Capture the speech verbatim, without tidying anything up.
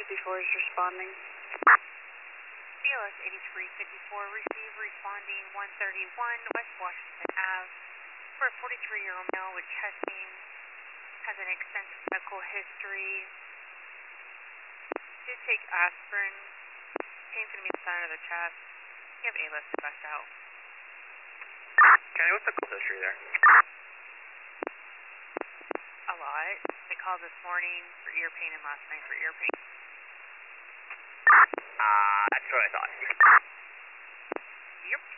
fifty-four is responding. B L S eighty-three fifty-four, receive responding one thirty-one West Washington Avenue for a forty-three-year-old male with chesting, has an extensive medical history, did take aspirin, pain's going to be in the center of the chest, you have A-list bust out. County, what's the cold history there? A lot. They called this morning for ear pain and last night for ear pain. Ah, uh, that's what I thought. Yep.